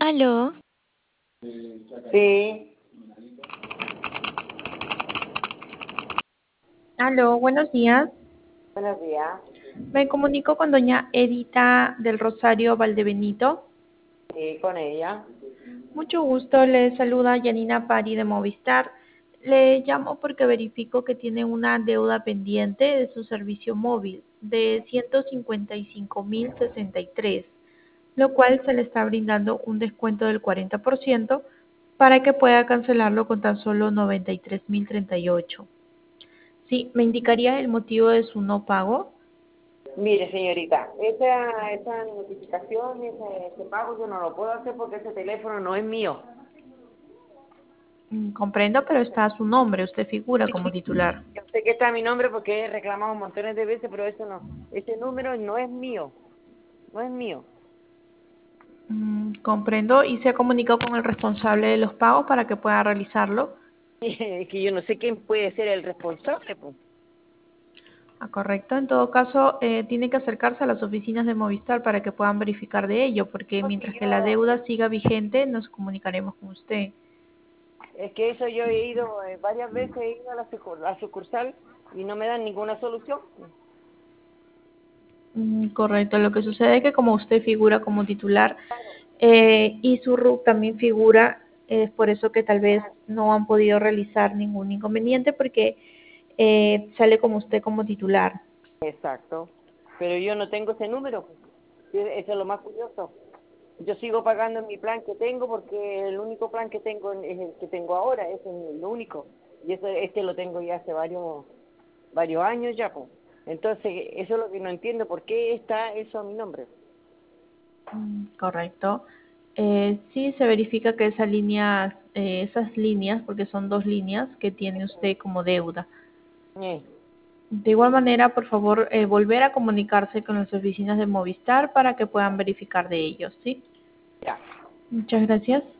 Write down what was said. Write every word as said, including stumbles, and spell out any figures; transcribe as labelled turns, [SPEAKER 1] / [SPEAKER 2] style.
[SPEAKER 1] Aló,
[SPEAKER 2] Sí,
[SPEAKER 3] Aló, buenos días.
[SPEAKER 2] buenos días.
[SPEAKER 3] Me comunico con doña Edita del Rosario Valdebenito.
[SPEAKER 2] Sí, con ella.
[SPEAKER 3] Mucho gusto, le saluda Yanina Pari de Movistar. Le llamo porque verifico que tiene una deuda pendiente de su servicio móvil de ciento cincuenta y cinco mil sesenta y tres, lo cual se le está brindando un descuento del cuarenta por ciento para que pueda cancelarlo con tan solo noventa y tres mil treinta y ocho. Sí, ¿me indicaría el motivo de su no pago?
[SPEAKER 2] Mire, señorita, esa, esa notificación, ese, ese pago, yo no lo puedo hacer porque ese teléfono no es mío.
[SPEAKER 3] Mm, Comprendo, pero está su nombre, usted figura como titular.
[SPEAKER 2] Yo sé que está mi nombre porque he reclamado montones de veces, pero eso no. Ese número no es mío. No es mío.
[SPEAKER 3] Mm, comprendo y se comunicó con el responsable de los pagos para que pueda realizarlo.
[SPEAKER 2] Es que yo no sé quién puede ser el responsable, pues.
[SPEAKER 3] Ah, correcto. En todo caso, eh, tiene que acercarse a las oficinas de Movistar para que puedan verificar de ello, porque
[SPEAKER 2] Porque
[SPEAKER 3] mientras
[SPEAKER 2] yo,
[SPEAKER 3] que la deuda siga vigente, nos comunicaremos con usted.
[SPEAKER 2] es que eso yo he ido, eh, varias veces he ido a la, sucur- la sucursal y no me dan ninguna solución.
[SPEAKER 3] Mm, correcto. Lo que sucede es que como usted figura como titular eh, y su R U C también figura, es por eso que tal vez no han podido realizar ningún inconveniente porque eh, sale como usted como titular.
[SPEAKER 2] Exacto. Pero yo no tengo ese número, pues. Sí, eso es lo más curioso. Yo sigo pagando en mi plan que tengo porque el único plan que tengo es el que tengo ahora, ese es el único. Y eso, este lo tengo ya hace varios varios años ya, pues. Entonces, eso es lo que no entiendo, ¿por qué está eso a mi nombre?
[SPEAKER 3] Mm, correcto. Eh, sí se verifica que esa línea, eh, esas líneas, porque son dos líneas que tiene usted como deuda.
[SPEAKER 2] Eh,
[SPEAKER 3] De igual manera, por favor, eh, volver a comunicarse con las oficinas de Movistar para que puedan verificar de ellos, ¿sí?
[SPEAKER 2] ya.
[SPEAKER 3] Muchas gracias.